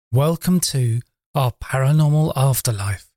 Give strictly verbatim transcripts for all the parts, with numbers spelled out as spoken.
Welcome to our paranormal afterlife.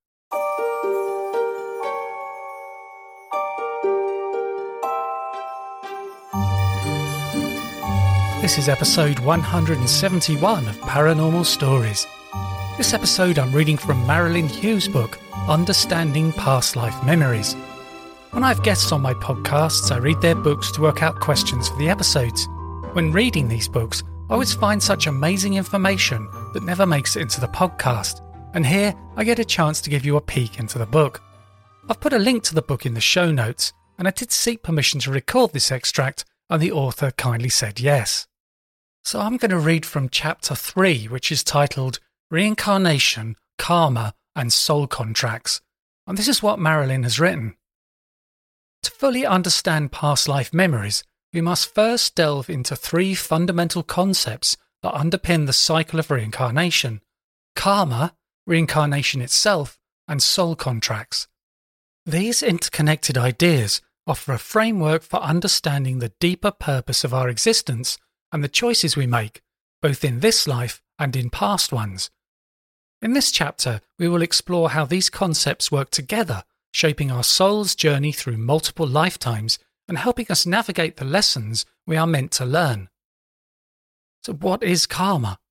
This is episode one hundred seventy-one of Paranormal Stories. This episode I'm reading from Marilyn Hughes' book, Understanding Past Life Memories. When I have guests on my podcasts, I read their books to work out questions for the episodes. When reading these books, I always find such amazing information that never makes it into the podcast, and here I get a chance to give you a peek into the book. I've put a link to the book in the show notes, and I did seek permission to record this extract, and the author kindly said yes. So I'm going to read from chapter three, which is titled Reincarnation, Karma and Soul Contracts, and this is what Marilyn has written. To fully understand past life memories, we must first delve into three fundamental concepts that underpin the cycle of reincarnation: karma, reincarnation itself, and soul contracts. These interconnected ideas offer a framework for understanding the deeper purpose of our existence and the choices we make, both in this life and in past ones. In this chapter, we will explore how these concepts work together, shaping our soul's journey through multiple lifetimes and helping us navigate the lessons we are meant to learn. So what is karma?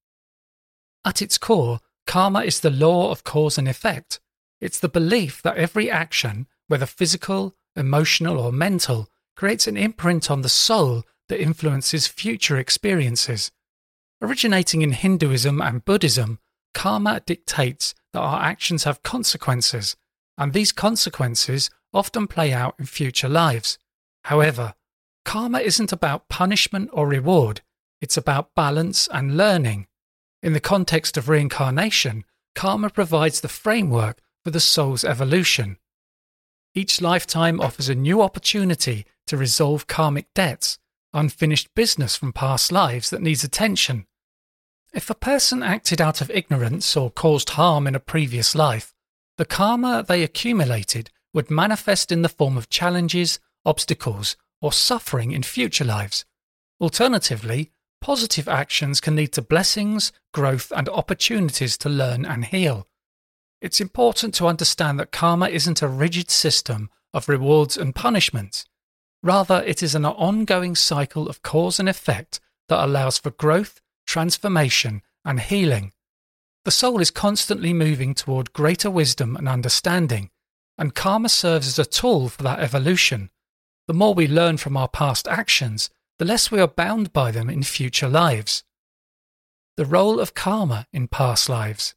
At its core, karma is the law of cause and effect. It's the belief that every action, whether physical, emotional or mental, creates an imprint on the soul that influences future experiences. Originating in Hinduism and Buddhism, karma dictates that our actions have consequences, and these consequences often play out in future lives. However, karma isn't about punishment or reward, it's about balance and learning. In the context of reincarnation, karma provides the framework for the soul's evolution. Each lifetime offers a new opportunity to resolve karmic debts, unfinished business from past lives that needs attention. If a person acted out of ignorance or caused harm in a previous life, the karma they accumulated would manifest in the form of challenges, obstacles, or suffering in future lives. Alternatively, positive actions can lead to blessings, growth, and opportunities to learn and heal. It's important to understand that karma isn't a rigid system of rewards and punishments. Rather, it is an ongoing cycle of cause and effect that allows for growth, transformation, and healing. The soul is constantly moving toward greater wisdom and understanding, and karma serves as a tool for that evolution. The more we learn from our past actions, the less we are bound by them in future lives. The role of karma in past lives.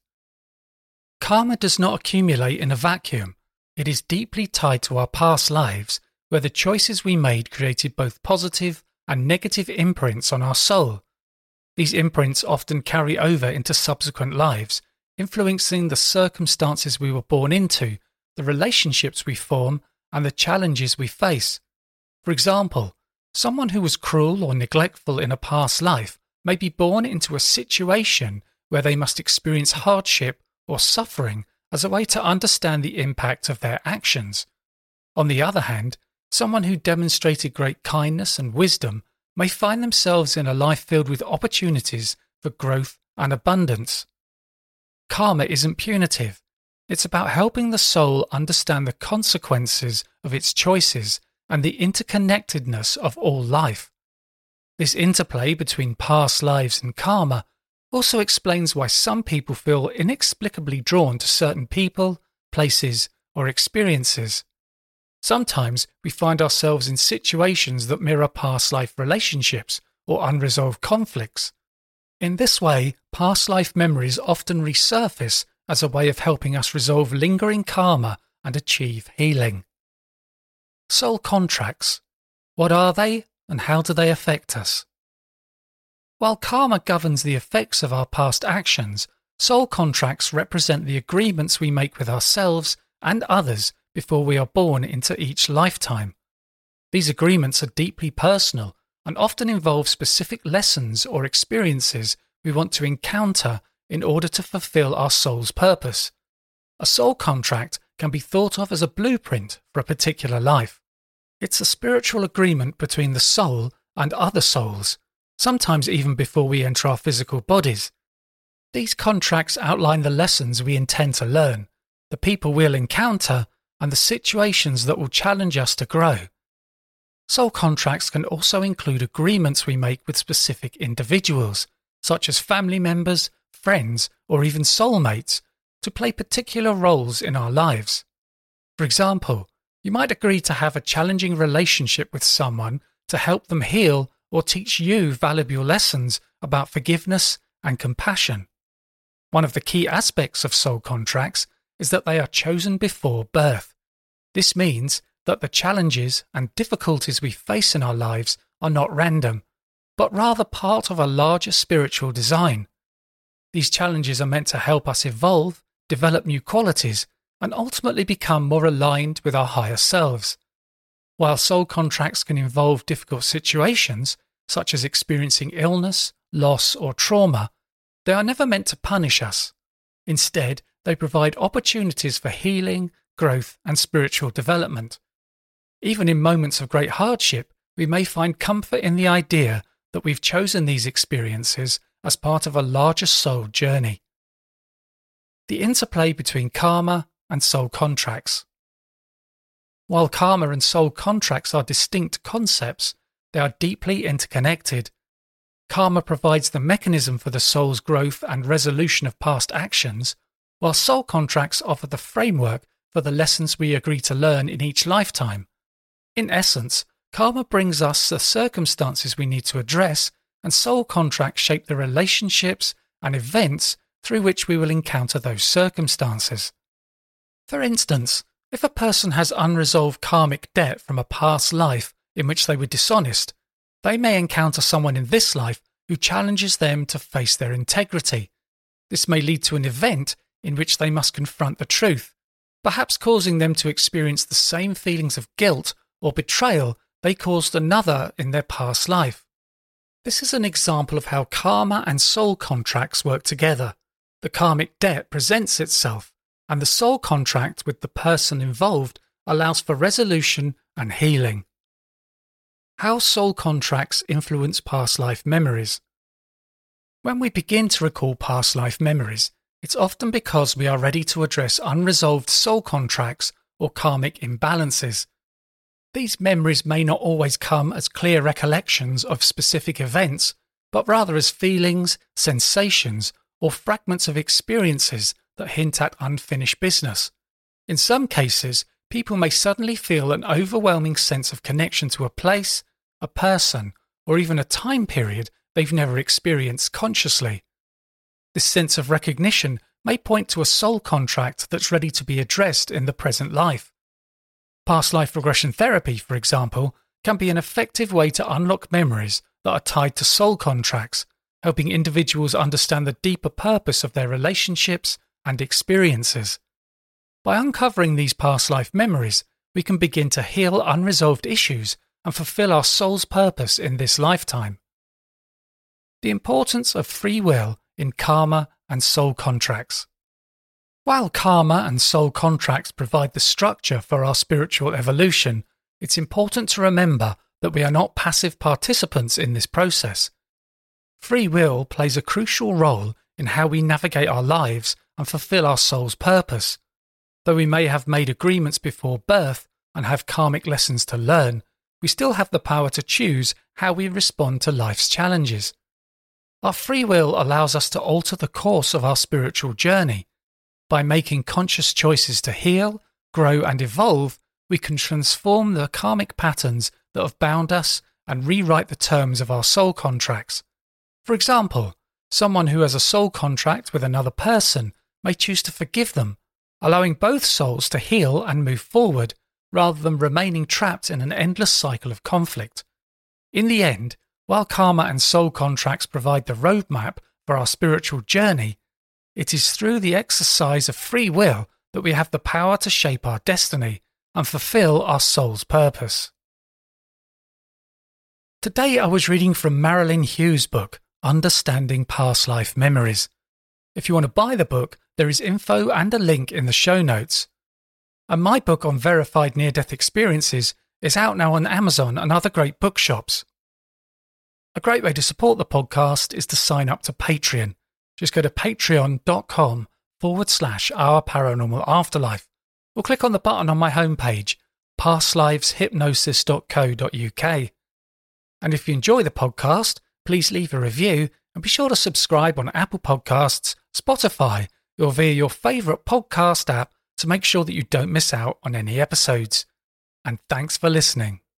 Karma does not accumulate in a vacuum. It is deeply tied to our past lives, where the choices we made created both positive and negative imprints on our soul. These imprints often carry over into subsequent lives, influencing the circumstances we were born into, the relationships we form, and the challenges we face. For example, someone who was cruel or neglectful in a past life may be born into a situation where they must experience hardship or suffering as a way to understand the impact of their actions. On the other hand, someone who demonstrated great kindness and wisdom may find themselves in a life filled with opportunities for growth and abundance. Karma isn't punitive. It's about helping the soul understand the consequences of its choices and the interconnectedness of all life. This interplay between past lives and karma also explains why some people feel inexplicably drawn to certain people, places, or experiences. Sometimes we find ourselves in situations that mirror past life relationships or unresolved conflicts. In this way, past life memories often resurface as a way of helping us resolve lingering karma and achieve healing. Soul contracts. What are they and how do they affect us? While karma governs the effects of our past actions, soul contracts represent the agreements we make with ourselves and others before we are born into each lifetime. These agreements are deeply personal and often involve specific lessons or experiences we want to encounter in order to fulfill our soul's purpose. A soul contract can be thought of as a blueprint for a particular life. It's a spiritual agreement between the soul and other souls, sometimes even before we enter our physical bodies. These contracts outline the lessons we intend to learn, the people we'll encounter, and the situations that will challenge us to grow. Soul contracts can also include agreements we make with specific individuals, such as family members, friends, or even soulmates, to play particular roles in our lives. For example, you might agree to have a challenging relationship with someone to help them heal or teach you valuable lessons about forgiveness and compassion. One of the key aspects of soul contracts is that they are chosen before birth. This means that the challenges and difficulties we face in our lives are not random, but rather part of a larger spiritual design. These challenges are meant to help us evolve, develop new qualities, and ultimately become more aligned with our higher selves. While soul contracts can involve difficult situations, such as experiencing illness, loss, or trauma, they are never meant to punish us. Instead, they provide opportunities for healing, growth, and spiritual development. Even in moments of great hardship, we may find comfort in the idea that we've chosen these experiences as part of a larger soul journey. The interplay between karma and soul contracts. While karma and soul contracts are distinct concepts, they are deeply interconnected. Karma provides the mechanism for the soul's growth and resolution of past actions, while soul contracts offer the framework for the lessons we agree to learn in each lifetime. In essence, karma brings us the circumstances we need to address, and soul contracts shape the relationships and events through which we will encounter those circumstances. For instance, if a person has unresolved karmic debt from a past life in which they were dishonest, they may encounter someone in this life who challenges them to face their integrity. This may lead to an event in which they must confront the truth, perhaps causing them to experience the same feelings of guilt or betrayal they caused another in their past life. This is an example of how karma and soul contracts work together. The karmic debt presents itself, and the soul contract with the person involved allows for resolution and healing. How soul contracts influence past life memories. When we begin to recall past life memories, it's often because we are ready to address unresolved soul contracts or karmic imbalances. These memories may not always come as clear recollections of specific events, but rather as feelings, sensations, or fragments of experiences that hint at unfinished business. In some cases, people may suddenly feel an overwhelming sense of connection to a place, a person, or even a time period they've never experienced consciously. This sense of recognition may point to a soul contract that's ready to be addressed in the present life. Past life regression therapy, for example, can be an effective way to unlock memories that are tied to soul contracts, helping individuals understand the deeper purpose of their relationships and experiences. By uncovering these past life memories, we can begin to heal unresolved issues and fulfill our soul's purpose in this lifetime. The importance of free will in karma and soul contracts. While karma and soul contracts provide the structure for our spiritual evolution, it's important to remember that we are not passive participants in this process. Free will plays a crucial role in how we navigate our lives and fulfill our soul's purpose. Though we may have made agreements before birth and have karmic lessons to learn, we still have the power to choose how we respond to life's challenges. Our free will allows us to alter the course of our spiritual journey. By making conscious choices to heal, grow, and evolve, we can transform the karmic patterns that have bound us and rewrite the terms of our soul contracts. For example, someone who has a soul contract with another person may choose to forgive them, allowing both souls to heal and move forward, rather than remaining trapped in an endless cycle of conflict. In the end, while karma and soul contracts provide the roadmap for our spiritual journey, it is through the exercise of free will that we have the power to shape our destiny and fulfill our soul's purpose. Today I was reading from Marilyn Hughes' book, Understanding Past Life Memories. If you want to buy the book, there is info and a link in the show notes. And my book on verified near-death experiences is out now on Amazon and other great bookshops. A great way to support the podcast is to sign up to Patreon. just go to patreon.com forward slash our paranormal afterlife, or click on the button on my homepage, past lives hypnosis dot co dot uk. And if you enjoy the podcast, please leave a review and be sure to subscribe on Apple Podcasts, Spotify, or via your favourite podcast app to make sure that you don't miss out on any episodes. And thanks for listening.